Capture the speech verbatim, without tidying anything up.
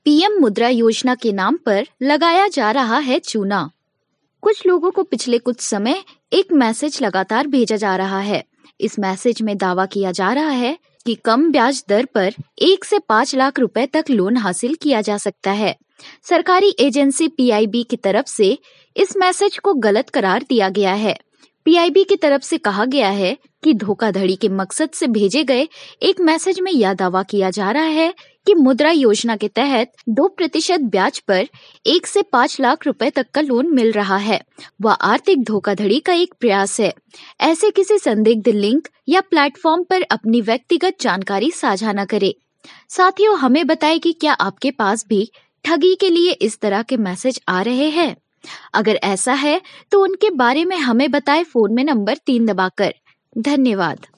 PM मुद्रा योजना के नाम पर लगाया जा रहा है चूना। कुछ लोगों को पिछले कुछ समय एक मैसेज लगातार भेजा जा रहा है। इस मैसेज में दावा किया जा रहा है कि कम ब्याज दर पर एक से पाँच लाख रुपए तक लोन हासिल किया जा सकता है। सरकारी एजेंसी पीआईबी की तरफ से इस मैसेज को गलत करार दिया गया है। पीआईबी की तरफ से कहा गया है कि धोखाधड़ी के मकसद से भेजे गए एक मैसेज में यह दावा किया जा रहा है कि मुद्रा योजना के तहत दो प्रतिशत ब्याज पर एक से पाँच लाख रुपए तक का लोन मिल रहा है। वह आर्थिक धोखाधड़ी का एक प्रयास है। ऐसे किसी संदिग्ध लिंक या प्लेटफॉर्म पर अपनी व्यक्तिगत जानकारी साझा न करें। साथियों, हमें बताएं कि क्या आपके पास भी ठगी के लिए इस तरह के मैसेज आ रहे हैं? अगर ऐसा है तो उनके बारे में हमें बताएं फोन में नंबर तीन दबाकर। धन्यवाद।